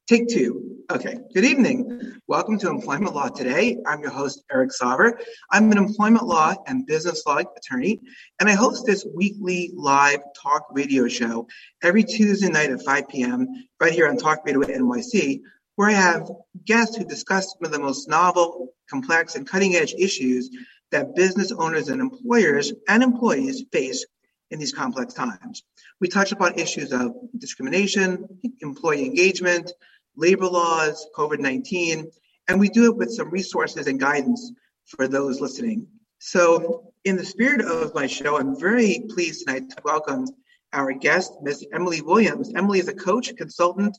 Take two. Okay. Good evening. Welcome to Employment Law Today. I'm your host, Eric Sauver. I'm an employment law and business law attorney, and I host this weekly live talk radio show every Tuesday night at 5 p.m. right here on Talk Radio NYC, where I have guests who discuss some of the most novel, complex, and cutting-edge issues that business owners and employers and employees face in these complex times. We touch upon issues of discrimination, employee engagement, labor laws, COVID-19, and we do it with some resources and guidance for those listening. So in the spirit of my show, I'm very pleased tonight to welcome our guest, Ms. Emily Williams. Emily is a coach, consultant,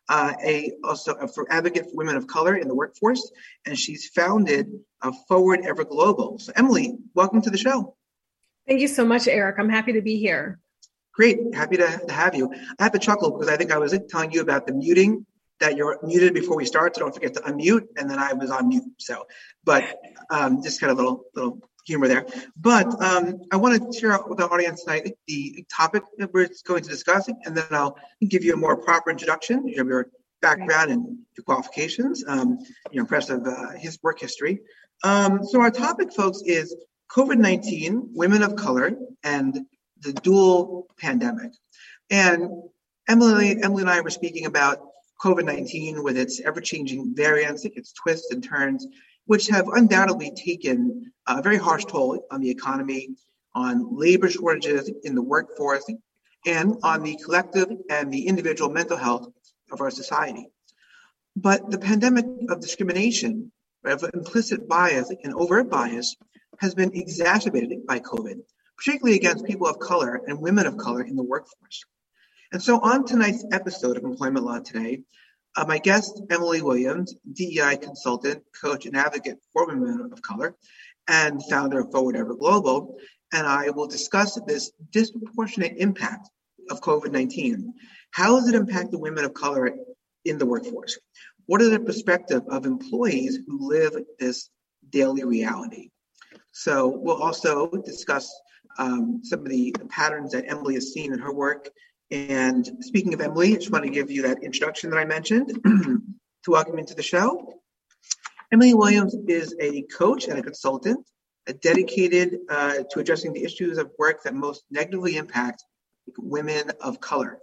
also for advocate for women of color in the workforce, and she's founded Forward Ever Global. So Emily, welcome to the show. Thank you so much, Eric. I'm happy to be here. Great. Happy to have you. I have to chuckle because I think I was telling you about the muting, that you're muted before we start, so don't forget to unmute, and then I was on mute. So, but just kind of little humor there. But I want to share out with the audience tonight the topic that we're going to discuss, and then I'll give you a more proper introduction, your background and your qualifications, your impressive work history. So our topic, folks, is COVID-19, women of color, and the dual pandemic. And Emily and I were speaking about COVID-19 with its ever-changing variants, its twists and turns, which have undoubtedly taken a very harsh toll on the economy, on labor shortages in the workforce, and on the collective and the individual mental health of our society. But the pandemic of discrimination, of implicit bias and overt bias, has been exacerbated by COVID, particularly against people of color and women of color in the workforce. And so on tonight's episode of Employment Law Today, my guest, Emily Williams, DEI consultant, coach, and advocate for women of color, and founder of Forward Ever Global, and I will discuss this disproportionate impact of COVID-19. How has it impacted women of color in the workforce? What is the perspective of employees who live this daily reality? So we'll also discuss some of the patterns that Emily has seen in her work. And speaking of Emily, I just want to give you that introduction that I mentioned to welcome into the show. Emily Williams is a coach and a consultant dedicated to addressing the issues of work that most negatively impact women of color.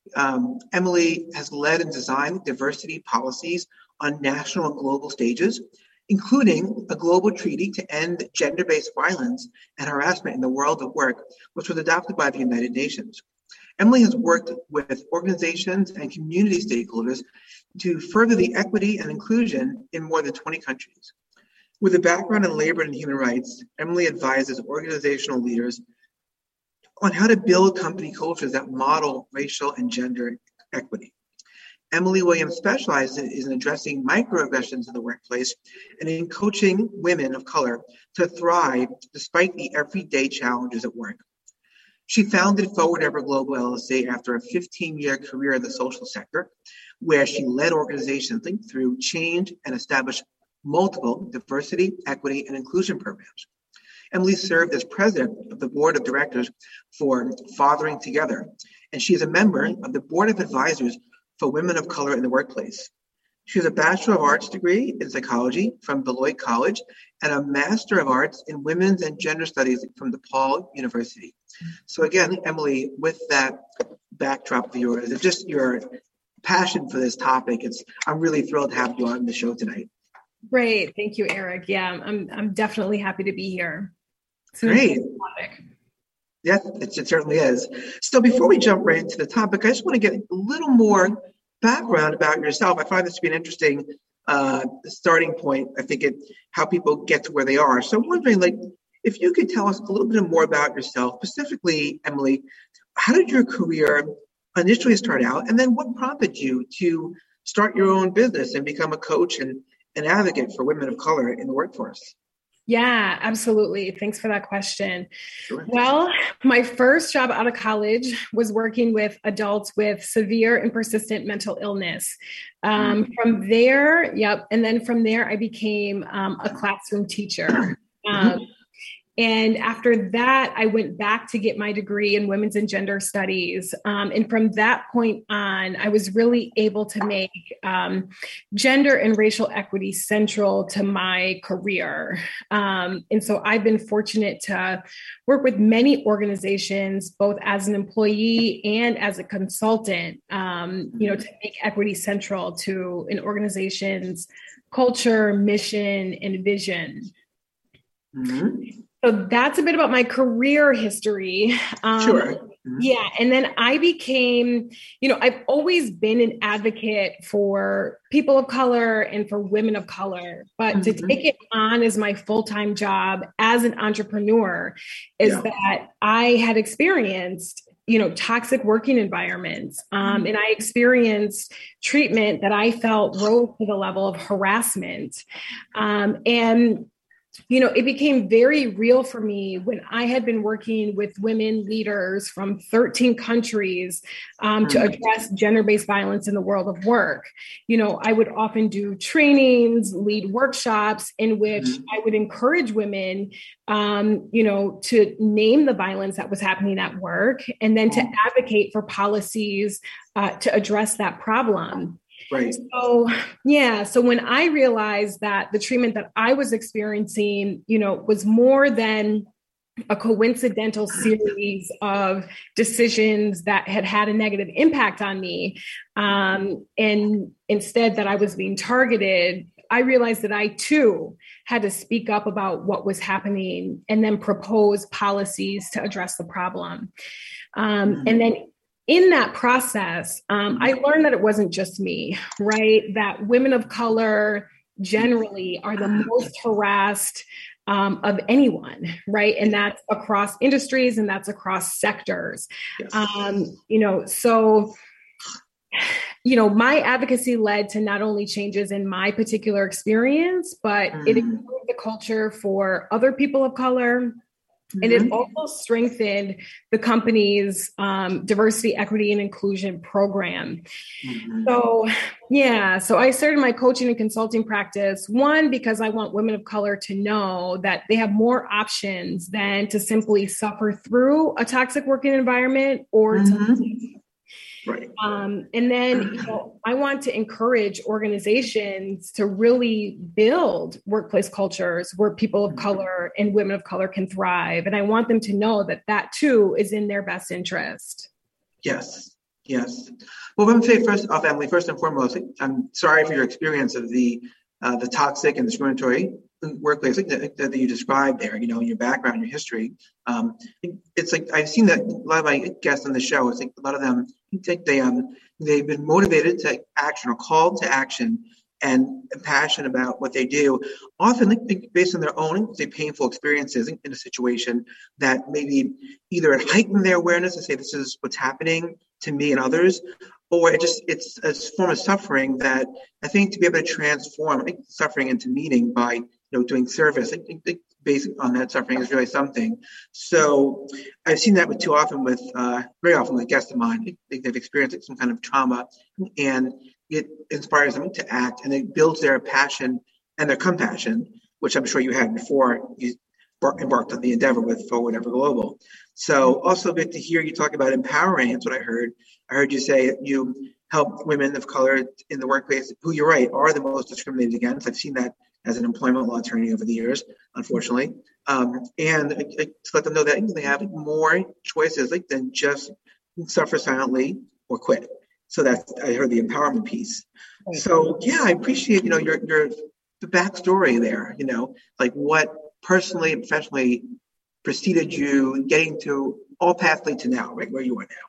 Emily has led and designed diversity policies on national and global stages, including a global treaty to end gender-based violence and harassment in the world of work, which was adopted by the United Nations. Emily has worked with organizations and community stakeholders to further the equity and inclusion in more than 20 countries. With a background in labor and human rights, Emily advises organizational leaders on how to build company cultures that model racial and gender equity. Emily Williams specializes in addressing microaggressions in the workplace and in coaching women of color to thrive despite the everyday challenges at work. She founded Forward Ever Global LLC after a 15-year career in the social sector, where she led organizations through change and established multiple diversity, equity, and inclusion programs. Emily served as president of the board of directors for Fathering Together, and she is a member of the board of advisors for women of color in the workplace. She has a Bachelor of Arts degree in psychology from Beloit College and a Master of Arts in Women's and Gender Studies from DePaul University. So again, Emily, with that backdrop of yours and just your passion for this topic, I'm really thrilled to have you on the show tonight. Great. Thank you, Eric. Yeah, I'm definitely happy to be here. Great. Yeah, it certainly is. So before we jump right into the topic, I just want to get a little more background about yourself. I find this to be an interesting starting point. I think how people get to where they are. So I'm wondering, if you could tell us a little bit more about yourself, specifically, Emily, how did your career initially start out? And then what prompted you to start your own business and become a coach and an advocate for women of color in the workforce? Yeah, absolutely. Thanks for that question. Sure. Well, my first job out of college was working with adults with severe and persistent mental illness. From there, and then from there, I became a classroom teacher. And after that, I went back to get my degree in women's and gender studies. And from that point on, I was really able to make gender and racial equity central to my career. And so I've been fortunate to work with many organizations, both as an employee and as a consultant, to make equity central to an organization's culture, mission, and vision. Mm-hmm. So that's a bit about my career history. Sure. Mm-hmm. Yeah. And then I became, I've always been an advocate for people of color and for women of color, but to take it on as my full-time job as an entrepreneur is that I had experienced toxic working environments. And I experienced treatment that I felt rose to the level of harassment. It became very real for me when I had been working with women leaders from 13 countries to address gender-based violence in the world of work. I would often do trainings, lead workshops in which I would encourage women, to name the violence that was happening at work and then to advocate for policies to address that problem. Right. So when I realized that the treatment that I was experiencing, was more than a coincidental series of decisions that had a negative impact on me, and instead that I was being targeted, I realized that I too had to speak up about what was happening and then propose policies to address the problem. And then in that process, I learned that it wasn't just me, right? That women of color generally are the most harassed of anyone, right? And that's across industries and that's across sectors. Yes. My advocacy led to not only changes in my particular experience, but it improved the culture for other people of color. And it also strengthened the company's diversity, equity, and inclusion program. So I started my coaching and consulting practice, one, because I want women of color to know that they have more options than to simply suffer through a toxic working environment or to leave. Right. And then, I want to encourage organizations to really build workplace cultures where people of color and women of color can thrive. And I want them to know that that too is in their best interest. Yes. Well, let me say first off, Emily, first and foremost, I'm sorry for your experience of the toxic and discriminatory workplace that you described there, in your background, your history. It's like, I've seen that a lot of my guests on the show, it's like a lot of them, they've been motivated to action or called to action and passionate about what they do, often based on their own painful experiences in a situation that maybe either it heightened their awareness to say, this is what's happening to me and others, or it's a form of suffering that I think to be able to transform suffering into meaning by doing service, based on that suffering is really something. So I've seen that very often with guests of mine. They've experienced some kind of trauma, and it inspires them to act, and it builds their passion and their compassion, which I'm sure you had before you embarked on the endeavor with Forward Ever Global. So also good to hear you talk about empowering. That's what I heard. I heard you say that you help women of color in the workplace, who you're right, are the most discriminated against. I've seen that as an employment law attorney over the years, unfortunately. And to let them know that they have more choices than just suffer silently or quit. So I heard the empowerment piece. So I appreciate, your the backstory there, what personally and professionally preceded you getting to all paths lead to now, right where you are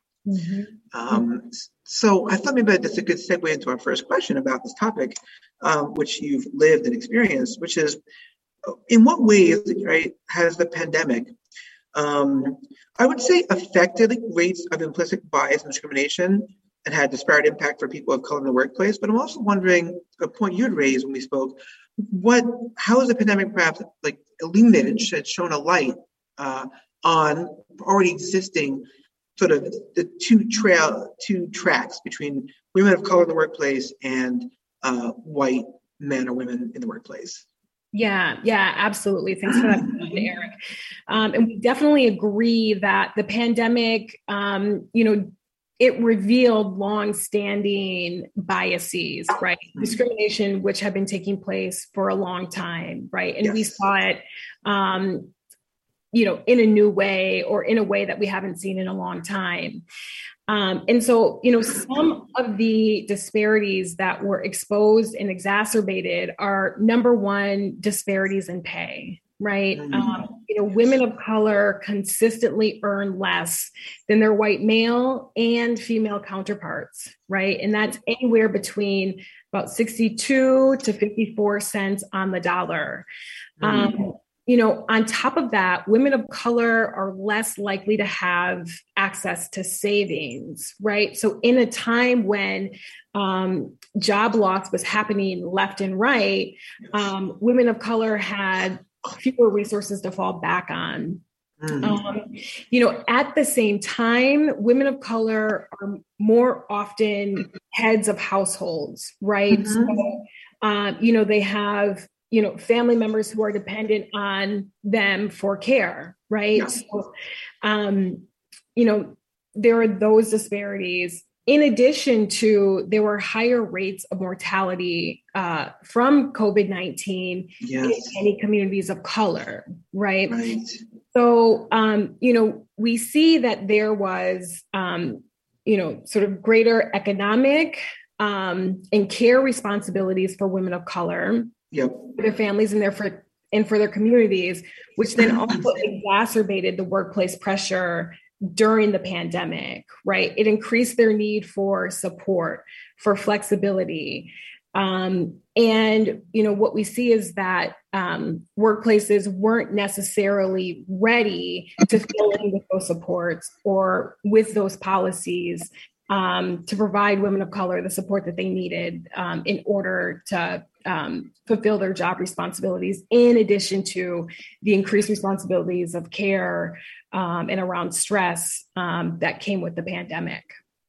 now. So I thought maybe that's a good segue into our first question about this topic, which you've lived and experienced, which is, in what ways, right, has the pandemic, I would say, affected rates of implicit bias and discrimination and had disparate impact for people of color in the workplace? But I'm also wondering, a point you had raised when we spoke, how has the pandemic perhaps illuminated, shown a light on already existing sort of the two tracks between women of color in the workplace and white men or women in the workplace? Yeah, absolutely. Thanks for that question, Eric. And we definitely agree that the pandemic, it revealed long-standing biases, right? Mm-hmm. Discrimination, which have been taking place for a long time, right? And we saw it, in a new way, or in a way that we haven't seen in a long time. And so, some of the disparities that were exposed and exacerbated are, number one, disparities in pay, right? Women of color consistently earn less than their white male and female counterparts, right? And that's anywhere between about 62 to 54 cents on the dollar. On top of that, women of color are less likely to have access to savings, right? So in a time when job loss was happening left and right, women of color had fewer resources to fall back on. At the same time, women of color are more often heads of households, right? So, they have family members who are dependent on them for care, right? Yeah. So, there are those disparities. In addition to, there were higher rates of mortality from COVID-19 in many communities of color, right? So, we see that there was, sort of greater economic and care responsibilities for women of color. For their families and for their communities, which then also exacerbated the workplace pressure during the pandemic, right? It increased their need for support, for flexibility. And, what we see is that workplaces weren't necessarily ready to fill in with those supports or with those policies to provide women of color the support that they needed in order to fulfill their job responsibilities, in addition to the increased responsibilities of care and around stress that came with the pandemic.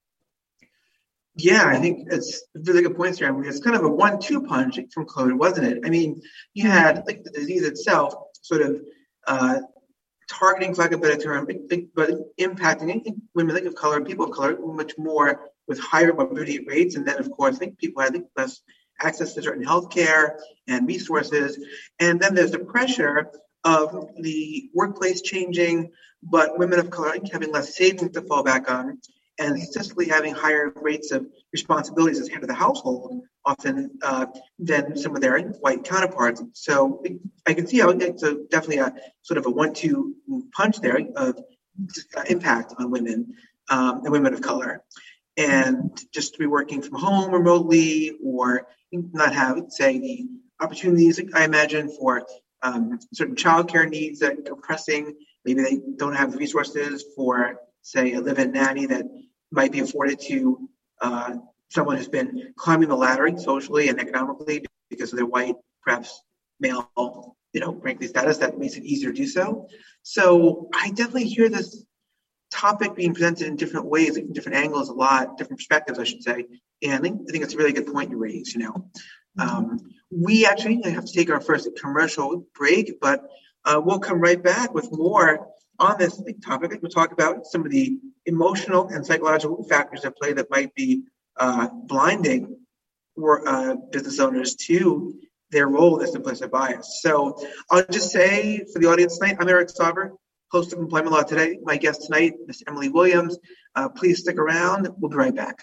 Yeah, I think it's really good points here. It's kind of a 1-2 punch from COVID, wasn't it? I mean, you had the disease itself sort of targeting, for lack of a better term, but impacting women of color and people of color much more with higher morbidity rates. And then, of course, I think people had less access to certain healthcare and resources. And then there's the pressure of the workplace changing, but women of color having less savings to fall back on, and statistically having higher rates of responsibilities as head of the household, often than some of their white counterparts. So I can see how it's definitely a sort of a 1-2 punch there of impact on women and women of color. And just to be working from home remotely, or not have, say, the opportunities, I imagine, for certain childcare needs that are pressing. Maybe they don't have the resources for, say, a live-in nanny that might be afforded to someone who's been climbing the ladder socially and economically because of their white, perhaps male, frankly, status that makes it easier to do so. So I definitely hear this topic being presented in different ways, in different angles, a lot, different perspectives, I should say. And I think it's a really good point you raise, We actually have to take our first commercial break, but we'll come right back with more on this topic. We'll talk about some of the emotional and psychological factors at play that might be blinding business owners to their role as implicit bias. So I'll just say for the audience tonight, I'm Eric Sauber, host of Employment Law Today. My guest tonight, Ms. Emily Williams. Please stick around. We'll be right back.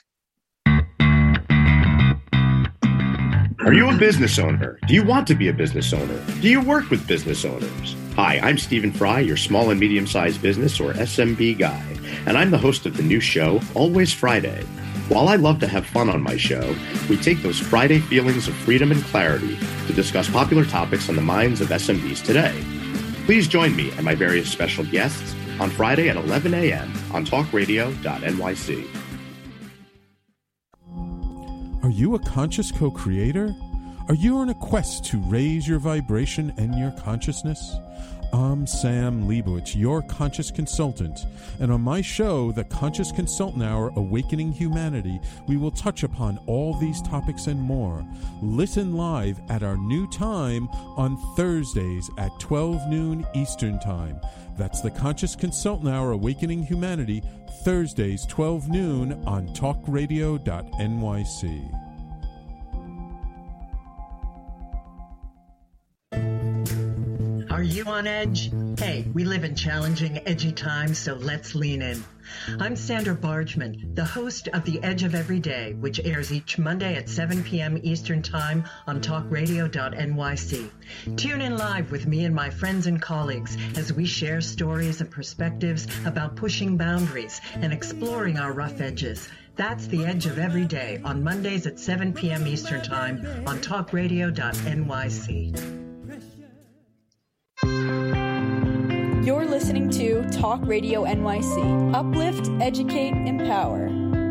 Are you a business owner? Do you want to be a business owner? Do you work with business owners? Hi, I'm Stephen Fry, your small and medium-sized business, or SMB guy, and I'm the host of the new show, Always Friday. While I love to have fun on my show, we take those Friday feelings of freedom and clarity to discuss popular topics on the minds of SMBs today. Please join me and my various special guests on Friday at 11 a.m. on talkradio.nyc. Are you a conscious co-creator? Are you on a quest to raise your vibration and your consciousness? I'm Sam Leibowitz, your conscious consultant, and on my show, The Conscious Consultant Hour Awakening Humanity, we will touch upon all these topics and more. Listen live at our new time on Thursdays at 12 noon Eastern Time. That's The Conscious Consultant Hour Awakening Humanity, Thursdays 12 noon on talkradio.nyc. Are you on edge? Hey, we live in challenging, edgy times, so let's lean in. I'm Sandra Bargman, the host of The Edge of Every Day, which airs each Monday at 7 p.m. Eastern Time on talkradio.nyc. Tune in live with me and my friends and colleagues as we share stories and perspectives about pushing boundaries and exploring our rough edges. That's The Edge of Every Day on Mondays at 7 p.m. Eastern Time on talkradio.nyc. You're listening to Talk Radio NYC. Uplift, educate, empower.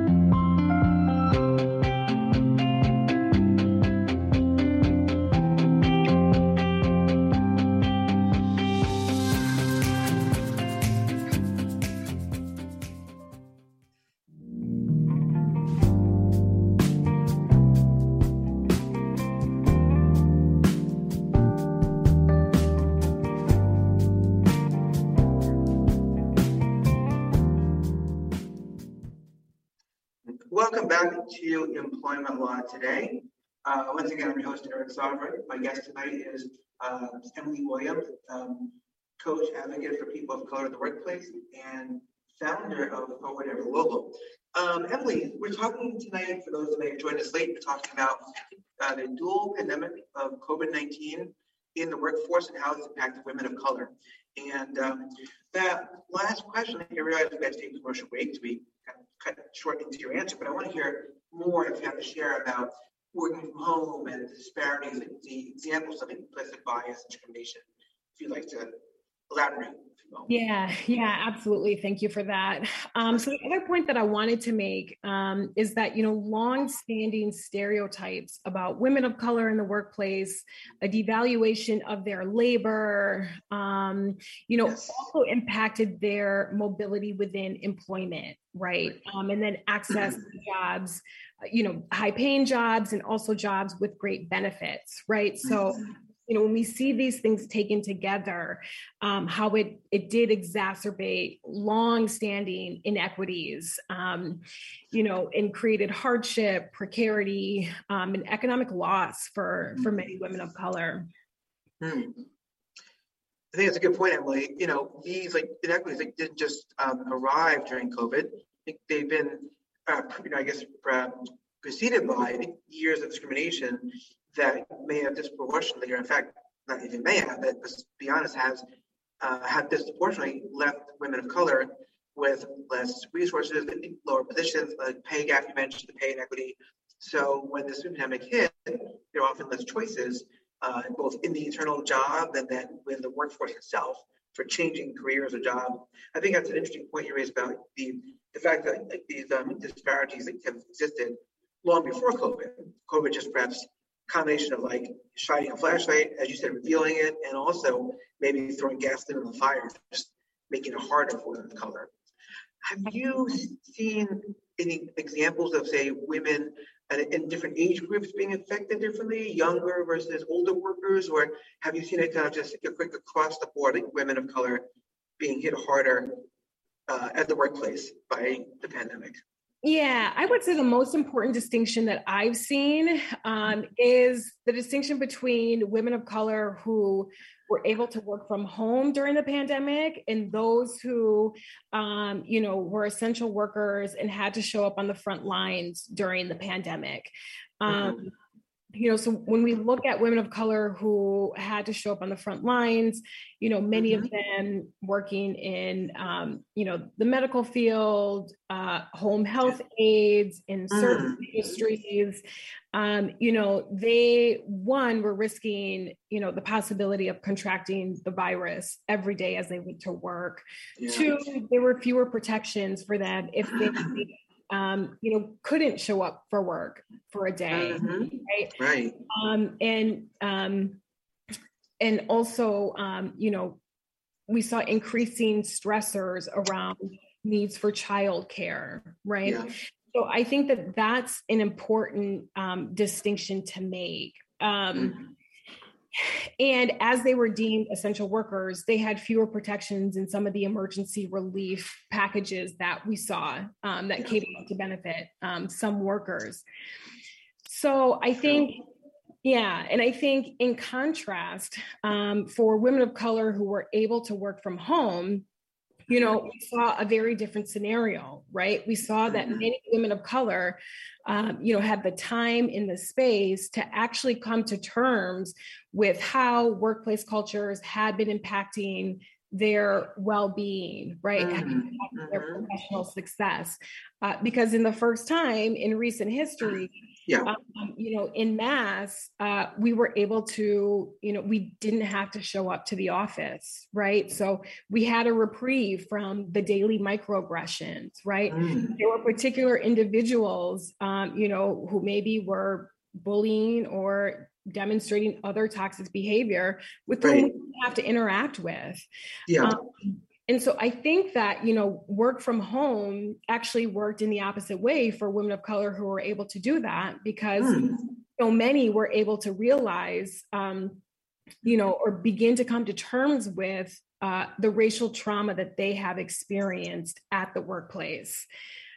Welcome back to Employment Law Today. Once again, I'm your host, Eric Sovereign. My guest tonight is Emily Williams, coach, advocate for people of color in the workplace, and founder of Forward Ever Global. Emily, we're talking tonight, for those that may have joined us late, we're talking about the dual pandemic of COVID-19 in the workforce and how it's impacted women of color. And that last question, I realized we had to take a commercial break to be kind of cut short into your answer, but I want to hear more if you have to share about working from home and the disparities, the examples of implicit bias and discrimination, if you'd like to elaborate. Yeah, absolutely. Thank you for that. So the other point that I wanted to make is that, long-standing stereotypes about women of color in the workplace, a devaluation of their labor, also impacted their mobility within employment, right? And then access to jobs, high-paying jobs and also jobs with great benefits, right? So when we see these things taken together, how it did exacerbate long-standing inequities, and created hardship, precarity, and economic loss for many women of color. I think that's a good point, Emily. These inequities didn't just arrive during COVID. I think they've been, preceded by years of discrimination that may have disproportionately, or in fact, not even may have, but to be honest, have disproportionately left women of color with less resources, lower positions, like pay gap, you mentioned the pay inequity. So when this pandemic hit, there are often less choices, both in the internal job and then with the workforce itself for changing careers or job. I think that's an interesting point you raised about the fact that these disparities have existed long before COVID. COVID just perhaps combination of shining a flashlight, as you said, revealing it, and also maybe throwing gasoline on the fire, just making it harder for women of color. Have you seen any examples of, say, women in different age groups being affected differently, younger versus older workers, or have you seen it kind of just quick across the board, women of color being hit harder at the workplace by the pandemic? Yeah, I would say the most important distinction that I've seen is the distinction between women of color who were able to work from home during the pandemic and those who, were essential workers and had to show up on the front lines during the pandemic. So when we look at women of color who had to show up on the front lines, many of them working in, the medical field, home health aides, in service industries, they, were risking, the possibility of contracting the virus every day as they went to work. Yeah. Two, there were fewer protections for them if they couldn't show up for work for a day, right? And also, we saw increasing stressors around needs for childcare, right? Yeah. So I think that that's an important distinction to make. And as they were deemed essential workers, they had fewer protections in some of the emergency relief packages that we saw that came out to benefit some workers. So I think, and I think in contrast, for women of color who were able to work from home, we saw a very different scenario, right? We saw that many women of color, had the time in the space to actually come to terms with how workplace cultures had been impacting their well-being, right? Their professional success. Because in the first time in recent history, in mass, we were able to, we didn't have to show up to the office, right? So we had a reprieve from the daily microaggressions, right? There were particular individuals, who maybe were bullying or demonstrating other toxic behavior with whom we didn't have to interact with. And so I think that, work from home actually worked in the opposite way for women of color who were able to do that, because so many were able to realize, or begin to come to terms with the racial trauma that they have experienced at the workplace.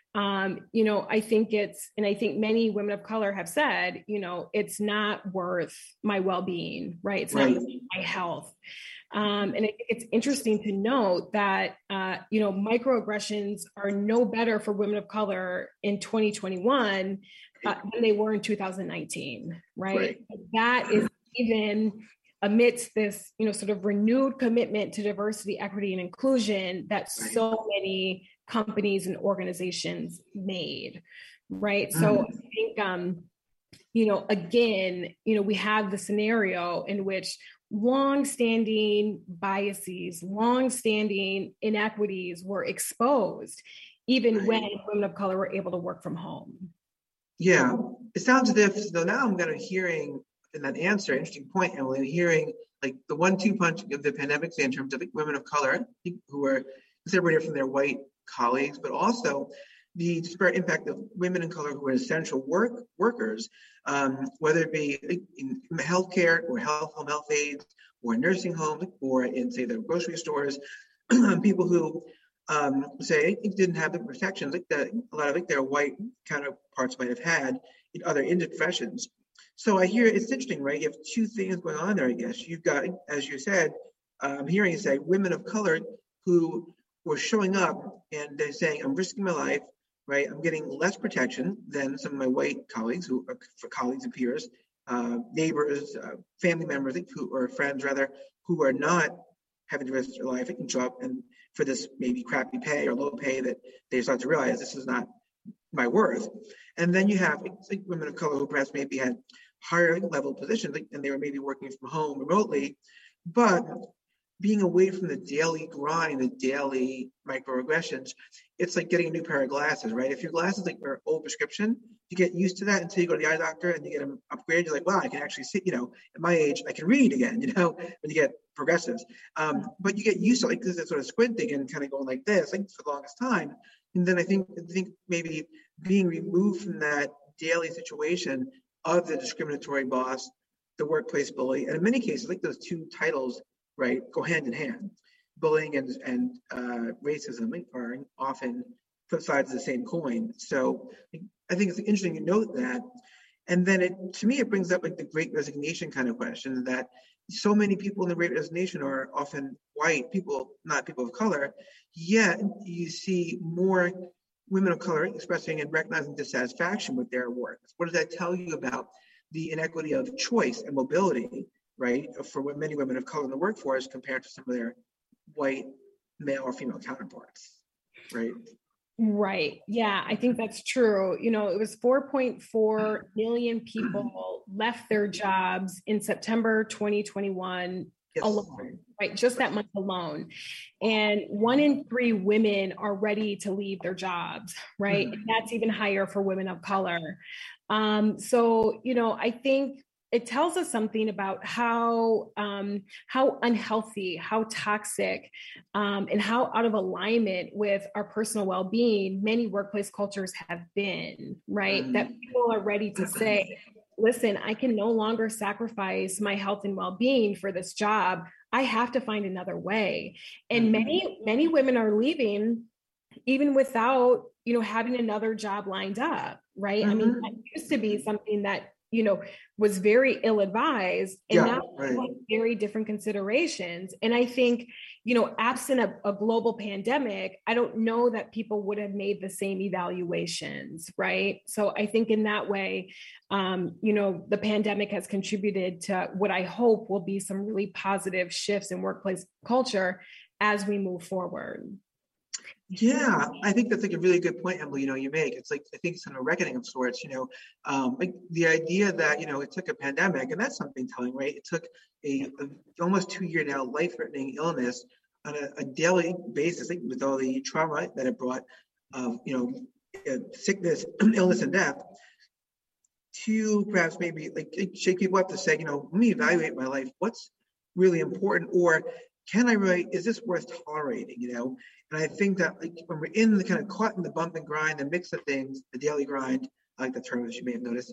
I think many women of color have said, it's not worth my well-being, right? It's not worth my health. And it's interesting to note that, microaggressions are no better for women of color in 2021 than they were in 2019, right? That is even amidst this, sort of renewed commitment to diversity, equity, and inclusion that so many companies and organizations made, right? So I think, again, we have the scenario in which long-standing biases, long-standing inequities were exposed, even when women of color were able to work from home. Yeah, it sounds as if, so now I'm kind of hearing in that answer, interesting point, Emily, hearing like the 1-2 punch of the pandemic in terms of women of color who were separated from their white colleagues, but also the disparate impact of women of color who are essential workers, whether it be in healthcare or home health aides or nursing homes or in, say, the grocery stores, people who say didn't have the protections that a lot of their white counterparts might have had in other professions. So I hear it's interesting, right? You have two things going on there, I guess. You've got, as you said, I'm hearing you say women of color who were showing up and they're saying, I'm risking my life, right? I'm getting less protection than some of my white colleagues who are for colleagues and peers, neighbors, family members, or friends rather, who are not having to risk their life. It can show up and for this maybe crappy pay or low pay that they start to realize this is not my worth. And then you have women of color who perhaps maybe had higher level positions and they were maybe working from home remotely, but being away from the daily grind, the daily microaggressions, it's like getting a new pair of glasses, right? If your glasses are old prescription, you get used to that until you go to the eye doctor and you get them upgraded. You're like, wow, I can actually see, at my age, I can read again, when you get progressives. But you get used to this sort of squinting and kind of going like this, for the longest time. And then I think maybe being removed from that daily situation of the discriminatory boss, the workplace bully, and in many cases, those two titles, right, go hand in hand. Bullying and racism are often flip sides of the same coin. So I think it's interesting to note that. And then to me, it brings up the Great Resignation kind of question that so many people in the Great Resignation are often white people, not people of color, yet you see more women of color expressing and recognizing dissatisfaction with their work. What does that tell you about the inequity of choice and mobility, right, for many women of color in the workforce compared to some of their white male or female counterparts, right? Right. Yeah, I think that's true. It was 4.4 million people left their jobs in September 2021 alone, right? Just that month alone. And 1 in 3 women are ready to leave their jobs, right? And that's even higher for women of color. So, I think it tells us something about how unhealthy, how toxic, and how out of alignment with our personal well-being many workplace cultures have been, right? That people are ready to say, listen, I can no longer sacrifice my health and well-being for this job. I have to find another way. And many women are leaving even without, having another job lined up, right? I mean, that used to be something that, was very ill-advised, and now like very different considerations. And I think, absent a global pandemic, I don't know that people would have made the same evaluations, right? So I think in that way, the pandemic has contributed to what I hope will be some really positive shifts in workplace culture as we move forward. Yeah, I think that's like a really good point, Emily, you make. It's like, I think it's kind of a reckoning of sorts, like the idea that, it took a pandemic, and that's something telling, right? It took a almost 2-year now life-threatening illness on a daily basis, like with all the trauma that it brought of, sickness, illness, and death, to perhaps maybe like shake people up to say, let me evaluate my life. What's really important? Or is this worth tolerating, And I think that like when we're in the kind of caught in the bump and grind, the mix of things, the daily grind, I like the term as you may have noticed,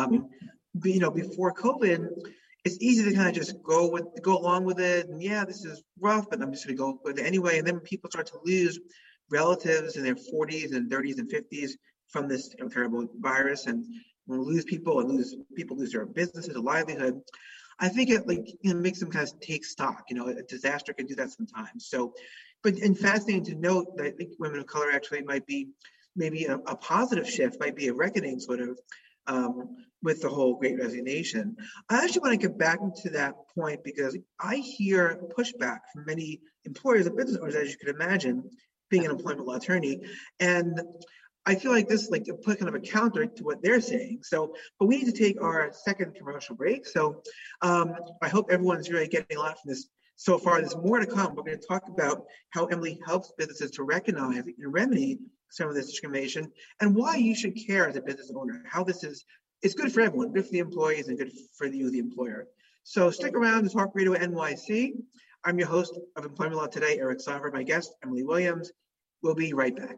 before COVID, it's easy to kind of just go along with it. And yeah, this is rough, but I'm just going to go with it anyway. And then people start to lose relatives in their 40s and 30s and 50s from this terrible virus, and when we lose people lose their businesses, their livelihood. I think it makes them kind of take stock. A disaster can do that sometimes. So, and fascinating to note that I think women of color actually might be maybe a positive shift, might be a reckoning sort of with the whole Great Resignation. I actually want to get back into that point because I hear pushback from many employers and business owners, as you can imagine, being an employment law attorney, and I feel like this put kind of a counter to what they're saying. So, but we need to take our second commercial break. So I hope everyone's really getting a lot from this so far. There's more to come. We're going to talk about how Emily helps businesses to recognize and remedy some of this discrimination, and why you should care as a business owner, how it's good for everyone, good for the employees and good for you, the employer. So stick around to Talk Radio NYC. I'm your host of Employment Law Today, Eric Sauver. My guest, Emily Williams. We'll be right back.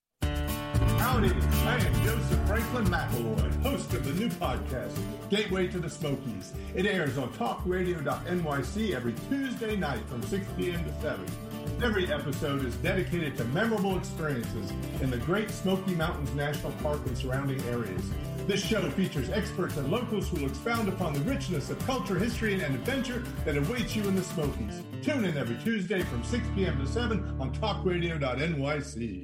Howdy, I am Joseph Franklin McElroy, host of the new podcast, Gateway to the Smokies. It airs on talkradio.nyc every Tuesday night from 6 p.m. to 7. Every episode is dedicated to memorable experiences in the Great Smoky Mountains National Park and surrounding areas. This show features experts and locals who will expound upon the richness of culture, history, and adventure that awaits you in the Smokies. Tune in every Tuesday from 6 p.m. to 7 on talkradio.nyc.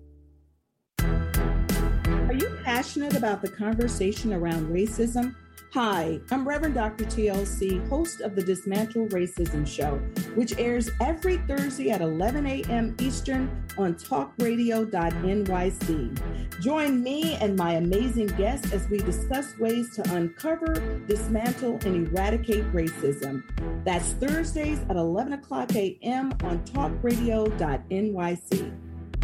Are you passionate about the conversation around racism? Hi, I'm Reverend Dr. TLC, host of the Dismantle Racism Show, which airs every Thursday at 11 a.m. Eastern on talkradio.nyc. Join me and my amazing guests as we discuss ways to uncover, dismantle, and eradicate racism. That's Thursdays at 11 o'clock a.m. on talkradio.nyc.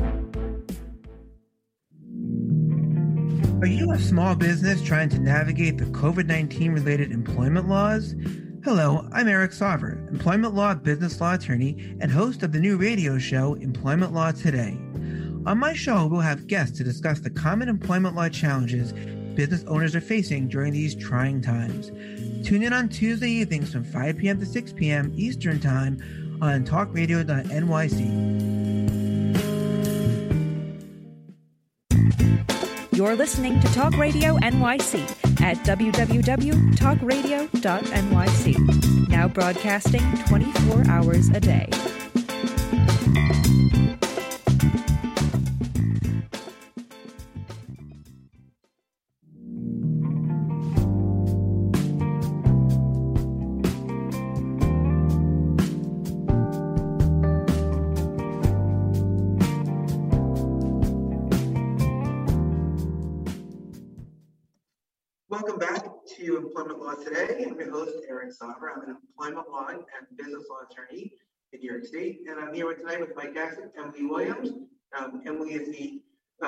Are you a small business trying to navigate the COVID-19 related employment laws? Hello, I'm Eric Sauver, employment law business law attorney and host of the new radio show, Employment Law Today. On my show, we'll have guests to discuss the common employment law challenges business owners are facing during these trying times. Tune in on Tuesday evenings from 5 p.m. to 6 p.m. Eastern Time on talkradio.nyc. You're listening to Talk Radio NYC at www.talkradio.nyc. Now broadcasting 24 hours a day. Welcome back to Employment Law Today. I'm your host, Eric Sauver. I'm an employment law and business law attorney in New York State. And I'm here tonight with my guest, Emily Williams. Emily is the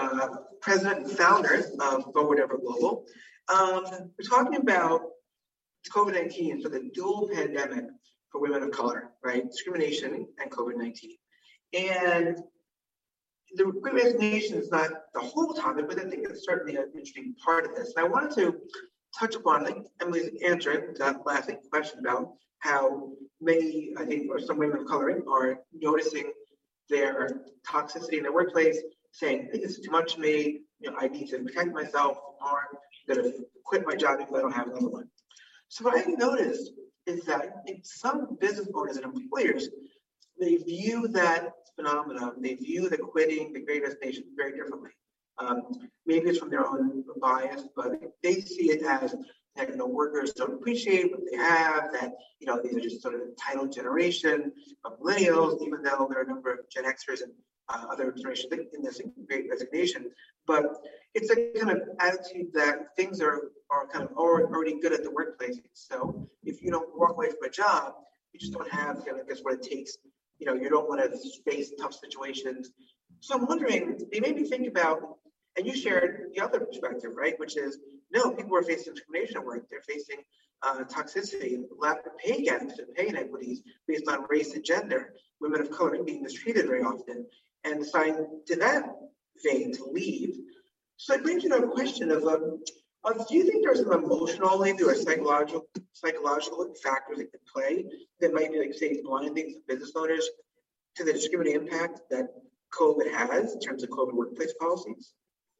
president and founder of Forward Ever Global. We're talking about COVID-19, so the dual pandemic for women of color, right? Discrimination and COVID-19. And the Great Resignation is not the whole topic, but I think it's certainly an interesting part of this. And I wanted to touch upon, like Emily's answering that last question about how many, I think, or some women of color are noticing their toxicity in their workplace, saying, hey, this is too much for me, I need to protect myself from harm, I'm going to quit my job if I don't have another one. So what I've noticed is that in some business owners and employers, they view that phenomenon, they view the quitting, the Great Resignation very differently. Maybe it's from their own bias, but they see it as that workers don't appreciate what they have, that these are just sort of entitled generation of millennials, even though there are a number of Gen Xers and other generations in this Great Resignation. But it's a kind of attitude that things are kind of already good at the workplace. So if you don't walk away from a job, you just don't have, I guess, what it takes. You don't want to face tough situations. So I'm wondering, they made me think about, and you shared the other perspective, right? Which is, no, people are facing discrimination at work. They're facing toxicity, lack of pay gaps and pay inequities based on race and gender, women of color being mistreated very often, and deciding to that vein to leave. So it brings you to a question of do you think there's some emotional, maybe, or psychological factors that can play that might be, like, say, blinding some business owners to the discriminating impact that COVID has in terms of COVID workplace policies?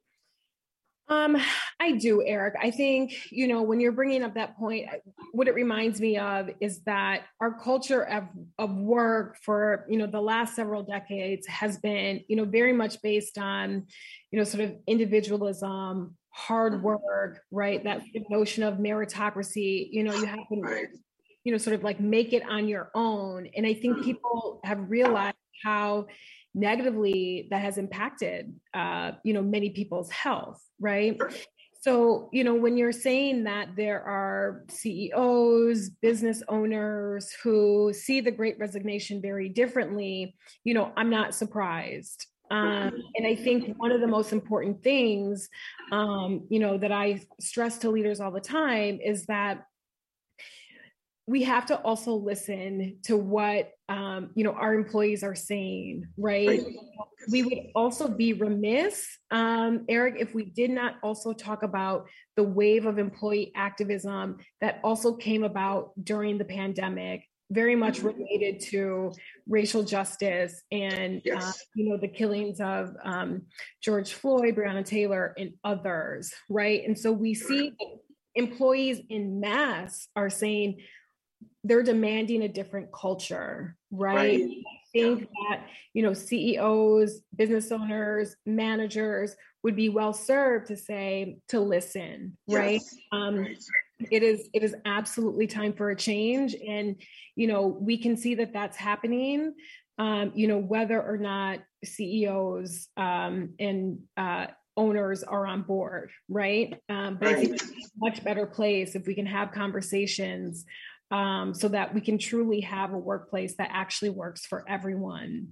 I do, Eric. I think, when you're bringing up that point, what it reminds me of is that our culture of work for, the last several decades has been, very much based on, sort of individualism, hard work, right? That notion of meritocracy, you have to, sort of like make it on your own. And I think people have realized how negatively that has impacted, many people's health, right? So, when you're saying that there are CEOs, business owners who see the Great Resignation very differently, I'm not surprised. And I think one of the most important things, that I stress to leaders all the time is that we have to also listen to what, our employees are saying, right? We would also be remiss, Eric, if we did not also talk about the wave of employee activism that also came about during the pandemic, very much related to racial justice and, the killings of George Floyd, Breonna Taylor, and others, right? And so we see employees in mass are saying, they're demanding a different culture, right? I think that, CEOs, business owners, managers would be well served to listen, right? It is absolutely time for a change. And, we can see that that's happening, whether or not CEOs and owners are on board, right? But I think it's a much better place if we can have conversations so that we can truly have a workplace that actually works for everyone.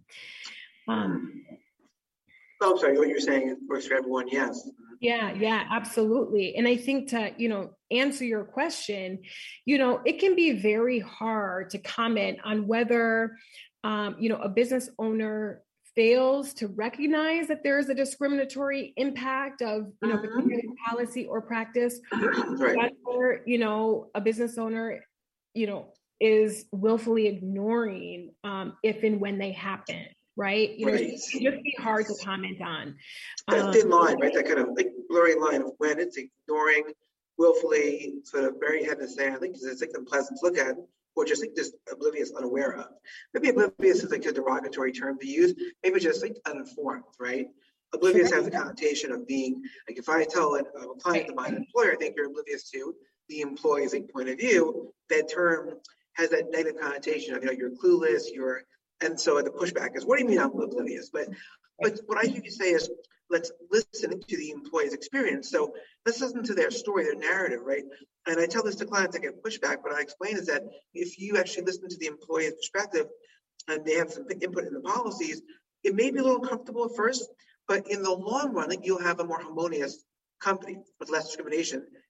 Sorry, what you're saying works for everyone, yes. Yeah, absolutely. And I think to, answer your question, it can be very hard to comment on whether, a business owner fails to recognize that there is a discriminatory impact of, particular policy or practice, whether, a business owner is willfully ignoring if and when they happen, right? It's just be hard to comment on. That thin line, right? That kind of like blurry line of when it's ignoring, willfully, sort of very head to say, I think it's like unpleasant to look at, or just like just oblivious, unaware of. Maybe oblivious is like a derogatory term to use. Maybe just like uninformed, right? Oblivious has a connotation of being like, if I tell a client of mine, an employer, I think you're oblivious to the employee's point of view, that term has that negative connotation of, you're clueless, and so the pushback is, what do you mean I'm oblivious? But what I hear you say is, let's listen to the employee's experience. So let's listen to their story, their narrative, right? And I tell this to clients, I get pushback, but I explain is that if you actually listen to the employee's perspective and they have some input in the policies, it may be a little uncomfortable at first, but in the long run, you'll have a more harmonious company with less discrimination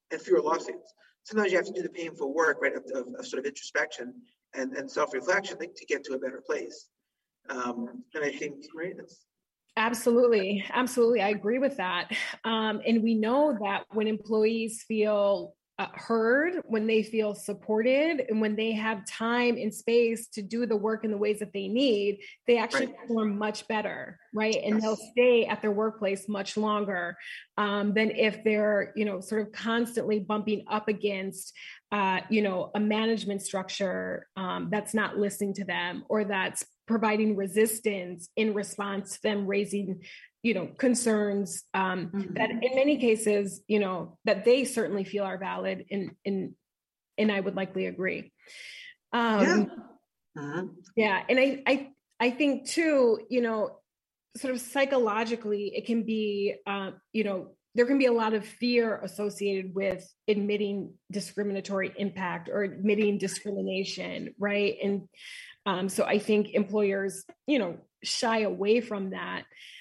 and fewer lawsuits. Sometimes you have to do the painful work, right, of sort of introspection and self-reflection to get to a better place. And I think, right, that's Absolutely. I agree with that. And we know that when employees feel heard, when they feel supported, and when they have time and space to do the work in the ways that they need, they actually perform much better, right? And they'll stay at their workplace much longer than if they're, sort of constantly bumping up against, a management structure that's not listening to them, or that's providing resistance in response to them raising concerns that in many cases, that they certainly feel are valid, and I would likely agree. And I think too, sort of psychologically, it can be, there can be a lot of fear associated with admitting discriminatory impact or admitting discrimination, right? And so I think employers, shy away from that.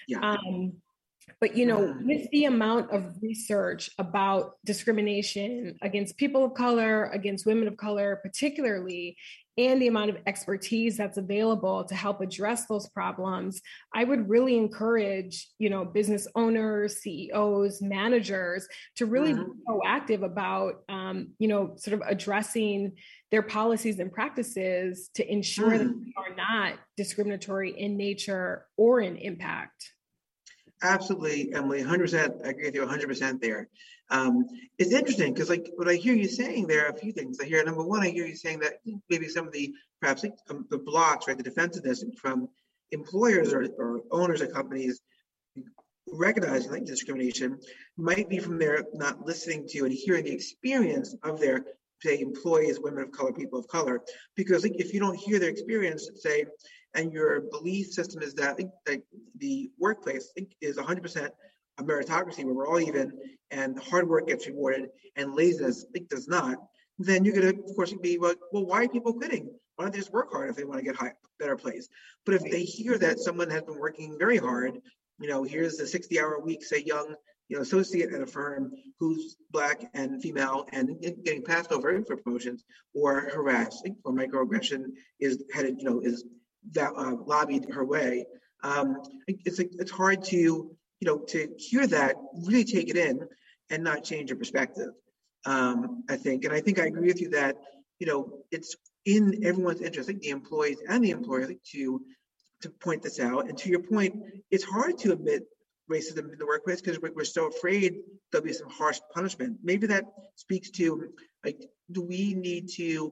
But, with the amount of research about discrimination against people of color, against women of color, particularly, and the amount of expertise that's available to help address those problems, I would really encourage, business owners, CEOs, managers to really be proactive about, sort of addressing their policies and practices to ensure that they are not discriminatory in nature or in impact. Absolutely, Emily, 100%. I agree with you 100% there. It's interesting because, like, what I hear you saying, there are a few things. I hear, number one, I hear you saying that maybe some of the, perhaps the blocks, right, the defensiveness from employers or owners of companies recognizing discrimination might be from their not listening to and hearing the experience of their, say, employees, women of color, people of color. Because if you don't hear their experience, say, and your belief system is that the workplace is 100% a meritocracy where we're all even and hard work gets rewarded and laziness does not, then you're going to, of course, be like, well, why are people quitting? Why don't they just work hard if they want to get better place? But if they hear that someone has been working very hard, here's the 60-hour week, say, young associate at a firm who's Black and female and getting passed over for promotions or harassed or microaggression is headed, is that lobbied her way. It's hard to to hear that, really take it in, and not change your perspective. I think I agree with you that it's in everyone's interest, the employees and the employers, to point this out. And to your point, it's hard to admit racism in the workplace because we're so afraid there'll be some harsh punishment. Maybe that speaks to do we need to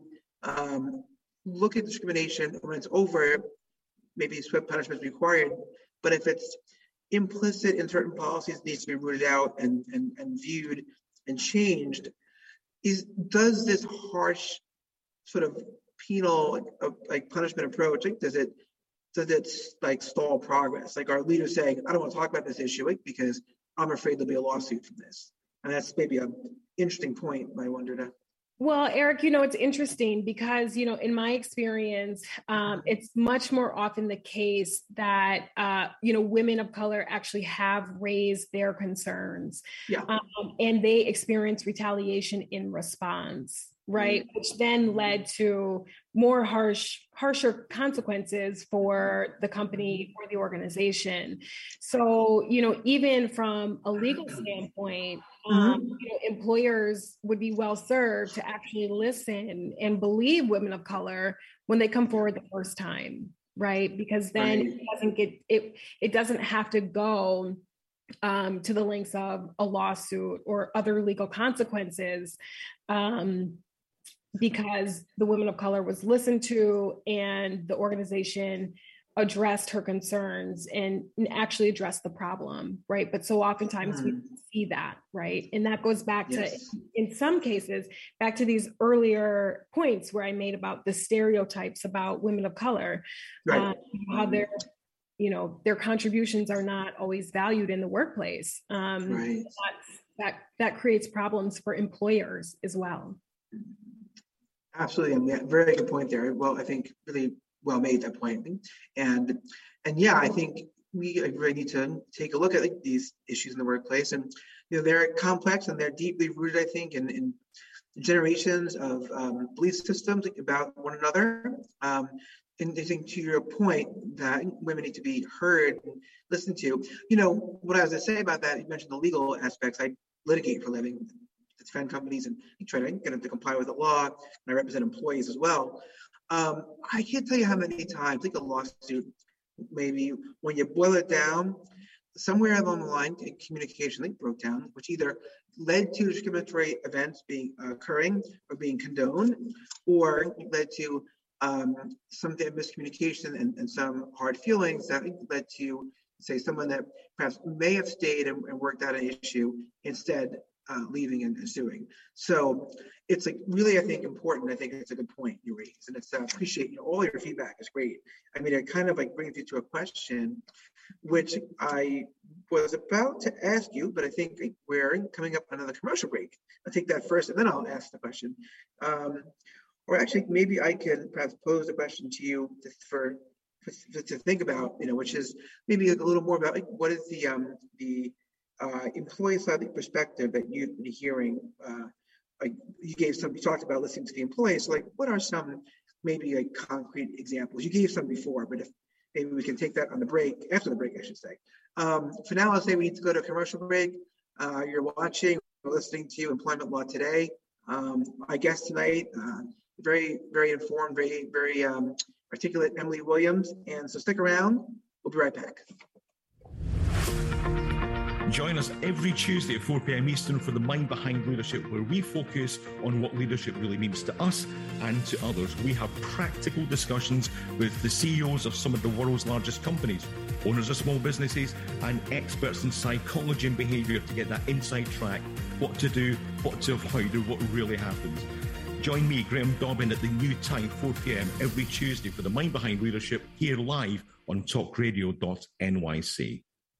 look at discrimination when it's over? Maybe swift punishment is required, but if it's implicit in certain policies, it needs to be rooted out and viewed and changed. Does this harsh sort of penal punishment approach does it stall progress? Like, our leaders saying, I don't want to talk about this issue because I'm afraid there'll be a lawsuit from this. And that's maybe an interesting point, I wonder to. Well, Eric, it's interesting because, in my experience, it's much more often the case that, women of color actually have raised their concerns and they experience retaliation in response. Right, which then led to more harsher consequences for the company or the organization. So, even from a legal standpoint, employers would be well served to actually listen and believe women of color when they come forward the first time, right? Because then it doesn't have to go to the lengths of a lawsuit or other legal consequences. Because the woman of color was listened to and the organization addressed her concerns and actually addressed the problem, right? But so oftentimes we see that, right? And that goes back to, in some cases, back to these earlier points where I made about the stereotypes about women of color, how their contributions are not always valued in the workplace. That creates problems for employers as well. Absolutely, very good point there. Well, I think really well made that point, and yeah, I think we really need to take a look at these issues in the workplace. And, they're complex and they're deeply rooted, I think, in generations of belief systems about one another. And I think to your point that women need to be heard and listened to. What I was going to say about that, you mentioned the legal aspects. I litigate for a living, defend companies, and try to get them to comply with the law. And I represent employees as well. I can't tell you how many times, like a lawsuit, maybe when you boil it down, somewhere along the line, communication broke down, which either led to discriminatory events occurring or being condoned, or led to some miscommunication and some hard feelings that led to, say, someone that perhaps may have stayed and worked out an issue instead leaving and suing. So it's really, I think, important. I think it's a good point you raised, and it's appreciate all your feedback is great. I mean, it kind of brings you to a question, which I was about to ask you, but I think we're coming up on another commercial break. I'll take that first, and then I'll ask the question. Or actually, maybe I can perhaps pose a question to you to think about, which is maybe a little more about what is the employee side perspective that you've been hearing. You talked about listening to the employees. So what are some maybe concrete examples? You gave some before, but if maybe we can take that on the break, after the break, I should say. For now, I'll say we need to go to a commercial break. You're watching or listening to Employment Law Today. My guest tonight, very, very informed, very, very articulate Emily Williams. And so stick around. We'll be right back. Join us every Tuesday at 4 p.m. Eastern for The Mind Behind Leadership, where we focus on what leadership really means to us and to others. We have practical discussions with the CEOs of some of the world's largest companies, owners of small businesses, and experts in psychology and behavior to get that inside track, what to do, what to avoid, and what really happens. Join me, Graham Dobbin, at the new time, 4 p.m. every Tuesday for The Mind Behind Leadership, here live on talkradio.nyc.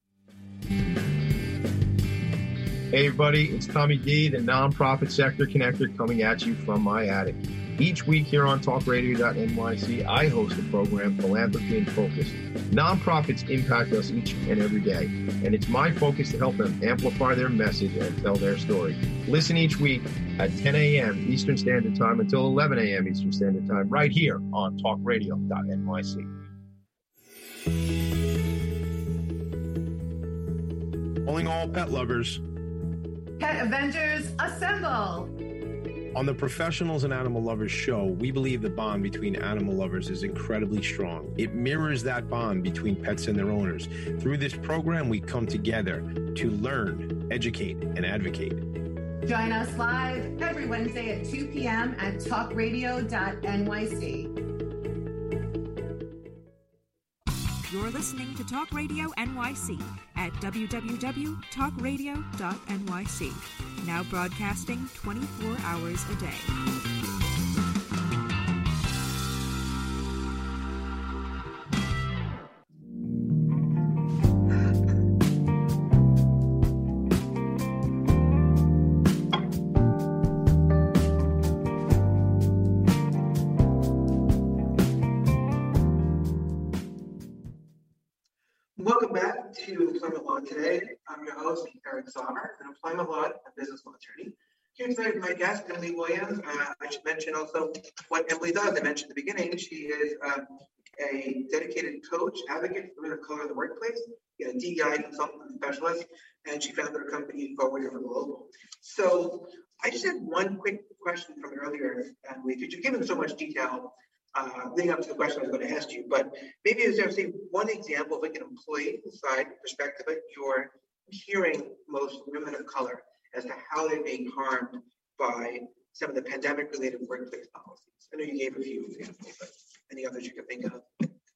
Hey everybody, it's Tommy D, the Nonprofit Sector Connector, coming at you from my attic. Each week here on talkradio.nyc, I host the program Philanthropy in Focus. Nonprofits impact us each and every day, and it's my focus to help them amplify their message and tell their story. Listen each week at 10 a.m. Eastern Standard Time until 11 a.m. Eastern Standard Time, right here on talkradio.nyc. Calling all pet lovers. Pet Avengers, assemble! On the Professionals and Animal Lovers show, we believe the bond between animal lovers is incredibly strong. It mirrors that bond between pets and their owners. Through this program, we come together to learn, educate, and advocate. Join us live every Wednesday at 2 p.m. at talkradio.nyc. You're listening to Talk Radio NYC at www.talkradio.nyc. Now broadcasting 24 hours a day. Welcome back to Employment Law Today. I'm your host, Eric Sommer, an employment law and business law attorney. Here tonight with my guest, Emily Williams. I should mention also what Emily does. I mentioned at the beginning, she is a dedicated coach, advocate for women of color in the workplace, a DEI consultant and specialist, and she founded her company, Forward for Global. So I just had one quick question from earlier, Emily, because you've given so much detail leading up to the question I was going to ask you, but maybe is there one example of an employee side perspective that you're hearing most women of color as to how they're being harmed by some of the pandemic-related workplace policies? I know you gave a few examples, but any others you can think of?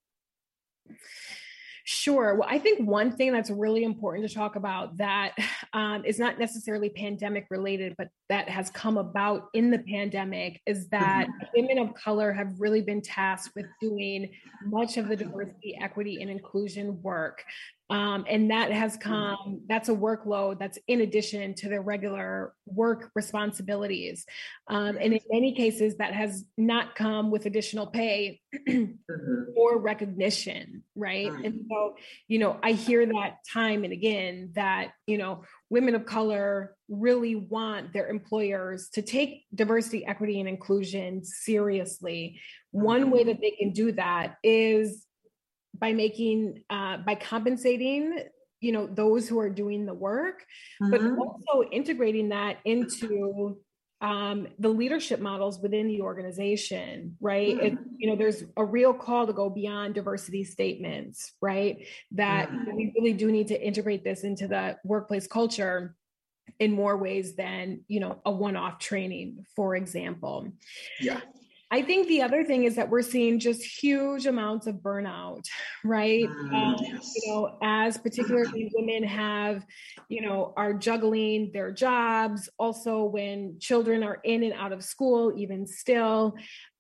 Sure. Well, I think one thing that's really important to talk about that is not necessarily pandemic related, but that has come about in the pandemic is that women of color have really been tasked with doing much of the diversity, equity, and inclusion work And that has come, that's a workload that's in addition to their regular work responsibilities. And in many cases, that has not come with additional pay or recognition, right? And so, I hear that time and again that, women of color really want their employers to take diversity, equity, and inclusion seriously. One way that they can do that is by compensating, those who are doing the work, but also integrating that into the leadership models within the organization, right? There's a real call to go beyond diversity statements, right? That we really do need to integrate this into the workplace culture in more ways than, a one-off training, for example. Yeah. I think the other thing is that we're seeing just huge amounts of burnout, right? As particularly women are juggling their jobs. Also, when children are in and out of school, even still,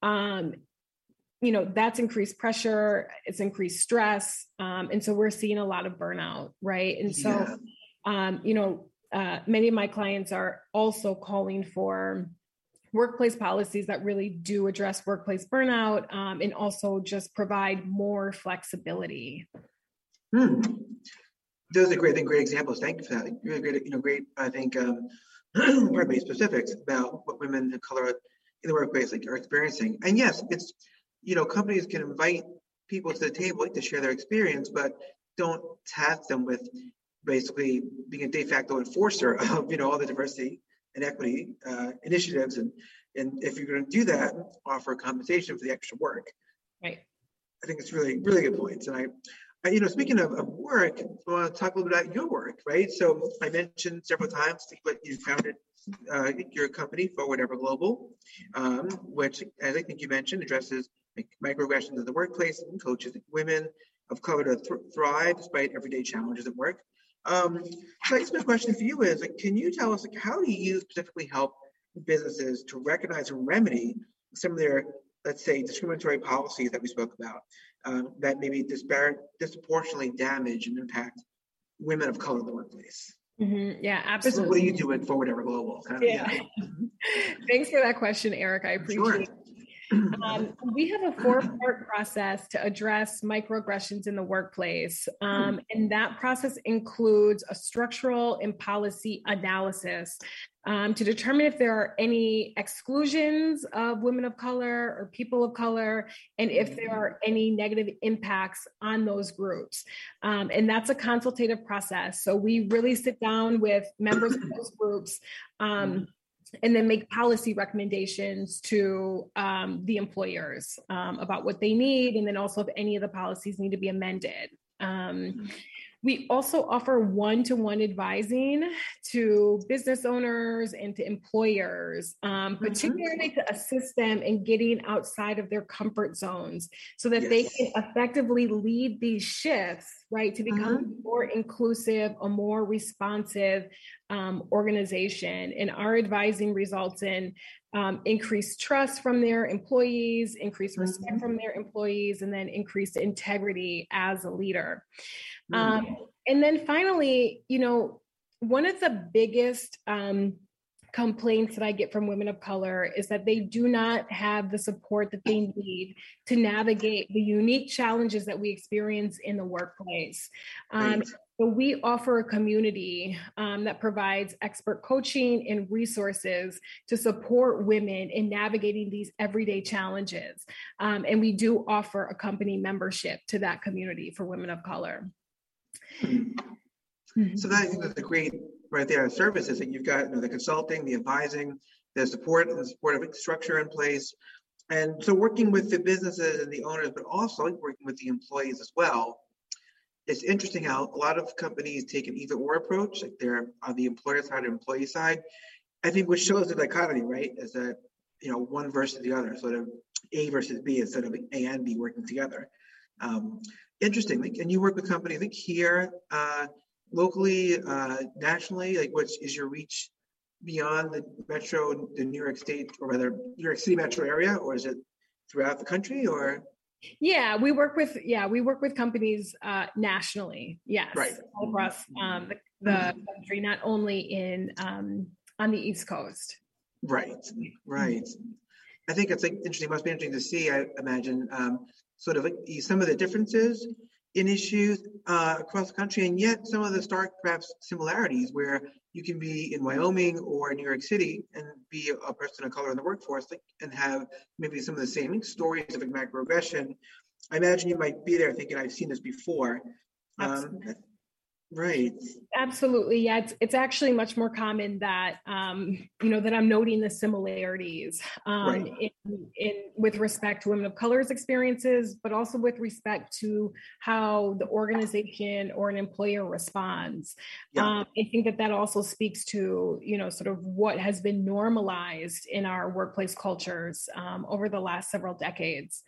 that's increased pressure, it's increased stress. And so we're seeing a lot of burnout, right? And so, many of my clients are also calling for workplace policies that really do address workplace burnout, and also just provide more flexibility. Those are great examples. Thank you for that. Really great, I think, specifics about what women of color in the workplace are experiencing. And yes, it's, companies can invite people to the table to share their experience, but don't task them with basically being a de facto enforcer of, all the diversity and equity initiatives, and if you're going to do that, offer compensation for the extra work. Right. I think it's really, really good points. And I speaking of work, I want to talk a little bit about your work, right? So I mentioned several times that you founded your company, Forward Ever Global, which, as I think you mentioned, addresses microaggressions in the workplace and coaches women of color to thrive despite everyday challenges at work. So I guess my question for you is, can you tell us, how do you specifically help businesses to recognize and remedy some of their, let's say, discriminatory policies that we spoke about, that maybe disproportionately damage and impact women of color in the workplace? Yeah, absolutely. What do you do at Forward Ever Global? Thanks for that question, Eric. I appreciate it. We have a 4-part process to address microaggressions in the workplace. And that process includes a structural and policy analysis to determine if there are any exclusions of women of color or people of color, and if there are any negative impacts on those groups. And that's a consultative process. So we really sit down with members of those groups, and then make policy recommendations to the employers about what they need, and then also if any of the policies need to be amended. We also offer one-to-one advising to business owners and to employers, particularly to assist them in getting outside of their comfort zones so that they can effectively lead these shifts, right, to become more inclusive, a more responsive organization. And our advising results in increased trust from their employees, increased respect from their employees, and then increased integrity as a leader. And then finally, one of the biggest complaints that I get from women of color is that they do not have the support that they need to navigate the unique challenges that we experience in the workplace. So we offer a community that provides expert coaching and resources to support women in navigating these everyday challenges. And we do offer a company membership to that community for women of color. So that, I think that's a great, right there, services that you've got, the consulting, the advising, the supportive structure in place. And so working with the businesses and the owners, but also working with the employees as well. It's interesting how a lot of companies take an either or approach, like they're on the employer side or employee side. I think which shows the dichotomy, right? Is that, one versus the other, sort of A versus B instead of A and B working together. Interesting. And you work with companies, I think here, locally, nationally, what is your reach beyond the New York State, or rather New York City metro area, or is it throughout the country, or? Yeah, we work with companies nationally. Yes, right, all across the country, not only in on the East Coast. Right. I think it's interesting. Must be interesting to see. I imagine sort of some of the differences in issues across the country, and yet some of the stark, perhaps, similarities where you can be in Wyoming or New York City and be a person of color in the workforce and have maybe some of the same stories of microaggression. I imagine you might be there thinking, I've seen this before. Right. Absolutely. Yeah. It's actually much more common that, that I'm noting the similarities in with respect to women of color's experiences, but also with respect to how the organization or an employer responds. I think that also speaks to, sort of what has been normalized in our workplace cultures over the last several decades.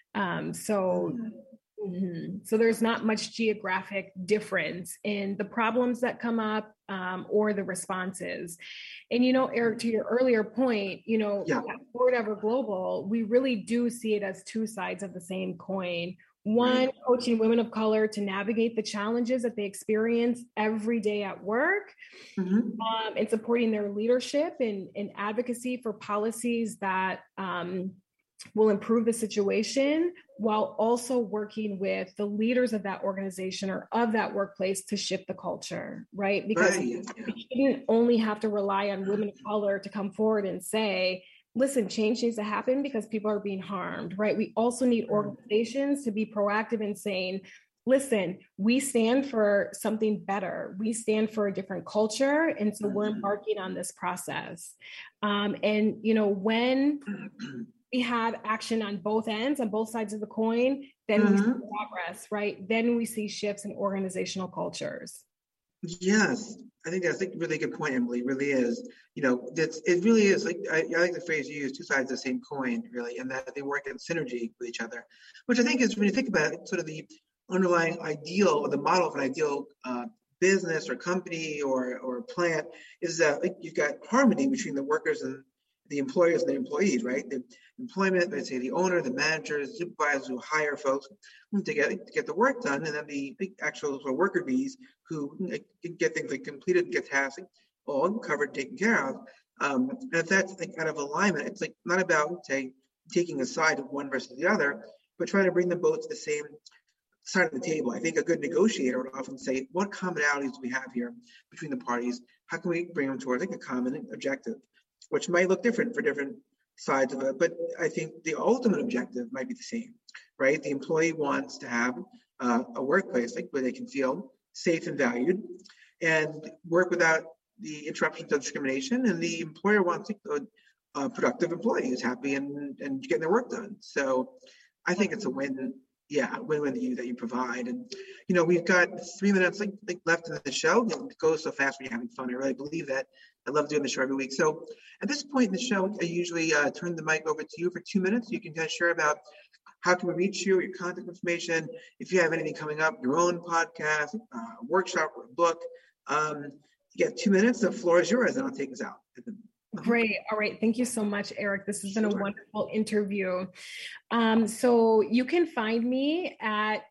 So there's not much geographic difference in the problems that come up or the responses. And, Eric, to your earlier point, at Forward Ever Global, we really do see it as two sides of the same coin. One, coaching women of color to navigate the challenges that they experience every day at work, and supporting their leadership and advocacy for policies that will improve the situation, while also working with the leaders of that organization or of that workplace to shift the culture, right? Because we shouldn't only have to rely on women of color to come forward and say, listen, change needs to happen because people are being harmed, right? We also need organizations to be proactive in saying, listen, we stand for something better. We stand for a different culture. And so we're embarking on this process. When we have action on both ends, on both sides of the coin, then we see progress, right? Then we see shifts in organizational cultures. Yes, I think that's a really good point, Emily. It really is. It really is like I like the phrase you use, two sides of the same coin, really, and that they work in synergy with each other, which I think is, when you think about it, sort of the underlying ideal or the model of an ideal business or company or plant is that you've got harmony between the workers and the employers and the employees, right? The employment, let's say the owner, the managers, supervisors who hire folks to get the work done, and then the actual worker bees who get things like completed, get tasks all covered, taken care of. And if that's kind of alignment, it's not about, say, taking a side of one versus the other, but trying to bring them both to the same side of the table. I think a good negotiator would often say, what commonalities do we have here between the parties? How can we bring them towards a common objective, which might look different for different sides of it, but I think the ultimate objective might be the same, right? The employee wants to have a workplace where they can feel safe and valued and work without the interruptions of discrimination, and the employer wants a productive employee who's happy and getting their work done. So I think it's a win. Yeah, win-win that you provide. And, we've got 3 minutes left in the show. It goes so fast when you're having fun. I really believe that. I love doing the show every week. So at this point in the show, I usually turn the mic over to you for 2 minutes. You can kind of share about how can we reach you, your contact information, if you have anything coming up, your own podcast, workshop, or a book. You got 2 minutes. The floor is yours, and I'll take us out. Great. All right. Thank you so much, Eric. This has been a wonderful interview. So you can find me at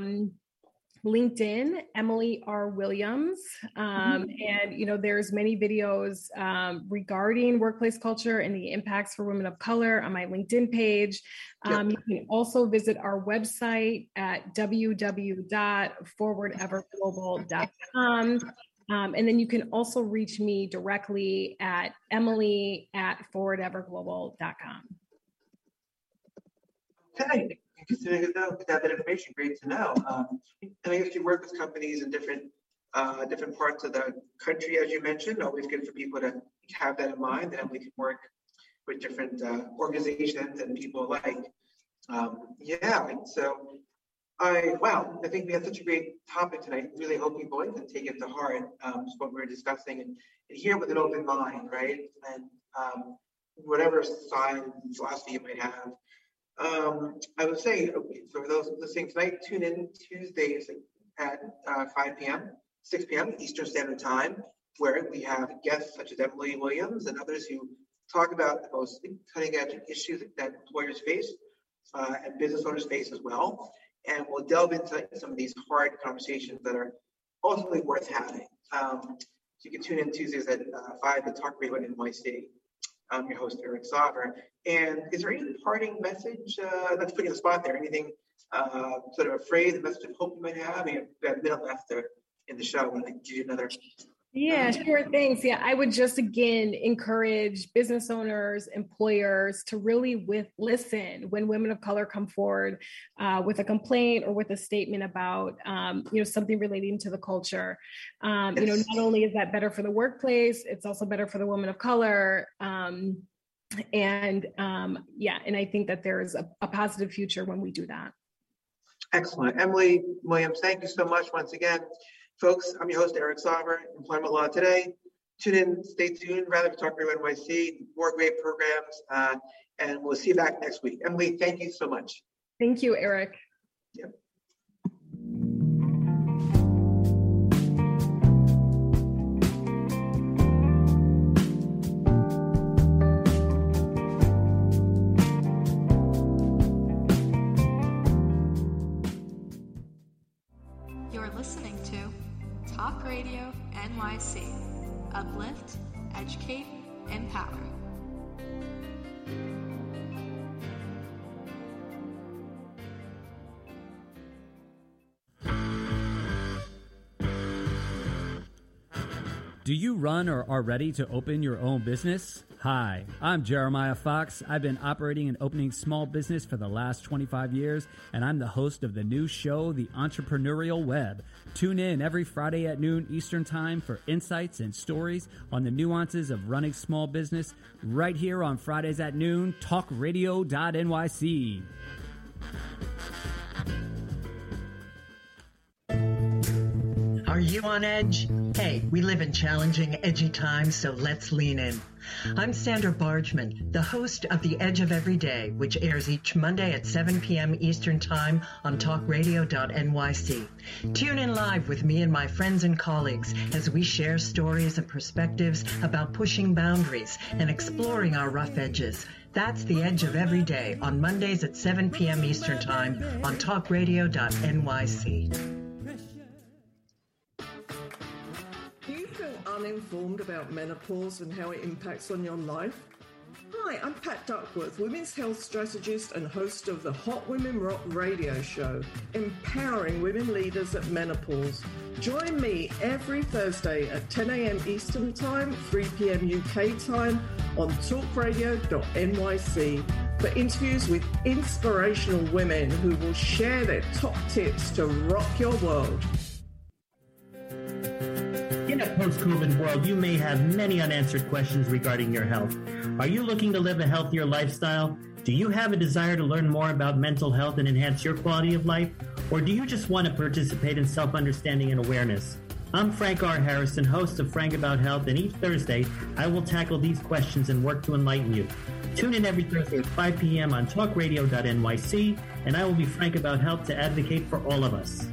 LinkedIn, Emily R. Williams. And, there's many videos regarding workplace culture and the impacts for women of color on my LinkedIn page. You can also visit our website at www.forwardeverglobal.com. And then you can also reach me directly at emily@forwardeverglobal.com. Okay, considering that information, great to know. I guess you work with companies in different parts of the country, as you mentioned. Always good for people to have that in mind, and we can work with different organizations and people alike. I think we had such a great topic tonight. Really hope people can take it to heart, what we were discussing, and hear with an open mind, right? And whatever side and philosophy you might have. I would say, for those listening tonight, tune in Tuesdays at 5 p.m., 6 p.m. Eastern Standard Time, where we have guests such as Emily Williams and others who talk about the most cutting-edge issues that employers face and business owners face as well. And we'll delve into some of these hard conversations that are ultimately worth having. So you can tune in Tuesdays at 5 at Talk Radio NYC. I'm your host, Eric Sauver. And is there any parting message that's putting you on the spot there? Anything sort of a phrase, a message of hope you might have? I mean, we have a minute left in the show. I want to give you another. Yeah, sure. Thanks. Yeah, I would just again encourage business owners, employers to really listen when women of color come forward with a complaint or with a statement about something relating to the culture. Not only is that better for the workplace, it's also better for the woman of color. And I think that there is a positive future when we do that. Excellent. Emily Williams, thank you so much once again. Folks, I'm your host, Eric Sauver, Employment Law Today. Tune in, stay tuned, rather for Talk Radio NYC, more great programs, and we'll see you back next week. Emily, thank you so much. Thank you, Eric. Yep. Talk Radio NYC. Uplift, educate, empower. Do you run or are ready to open your own business? Hi, I'm Jeremiah Fox. I've been operating and opening small business for the last 25 years, and I'm the host of the new show, The Entrepreneurial Web. Tune in every Friday at noon Eastern Time for insights and stories on the nuances of running small business right here on Fridays at noon, talkradio.nyc. Are you on edge? Hey, we live in challenging, edgy times, so let's lean in. I'm Sandra Bargeman, the host of The Edge of Every Day, which airs each Monday at 7 p.m. Eastern Time on talkradio.nyc. Tune in live with me and my friends and colleagues as we share stories and perspectives about pushing boundaries and exploring our rough edges. That's The Edge of Every Day on Mondays at 7 p.m. Eastern Time on talkradio.nyc. Uninformed about menopause and how it impacts on your life? Hi, I'm Pat Duckworth, women's health strategist and host of the Hot Women Rock radio show, empowering women leaders at menopause. Join me every Thursday at 10 a.m. Eastern Time, 3 p.m. UK time on talkradio.nyc for interviews with inspirational women who will share their top tips to rock your world. In a post-COVID world, you may have many unanswered questions regarding your health. Are you looking to live a healthier lifestyle? Do you have a desire to learn more about mental health and enhance your quality of life? Or do you just want to participate in self-understanding and awareness? I'm Frank R. Harrison, host of Frank About Health, and each Thursday, I will tackle these questions and work to enlighten you. Tune in every Thursday at 5 p.m. on talkradio.nyc, and I will be Frank About Health to advocate for all of us.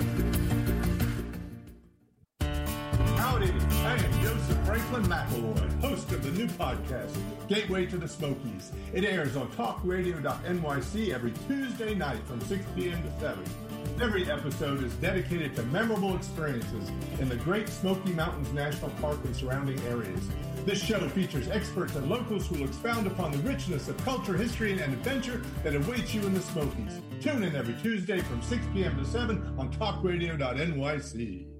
I am Joseph Franklin McElroy, host of the new podcast, Gateway to the Smokies. It airs on talkradio.nyc every Tuesday night from 6 p.m. to 7. Every episode is dedicated to memorable experiences in the Great Smoky Mountains National Park and surrounding areas. This show features experts and locals who will expound upon the richness of culture, history, and adventure that awaits you in the Smokies. Tune in every Tuesday from 6 p.m. to 7 on talkradio.nyc.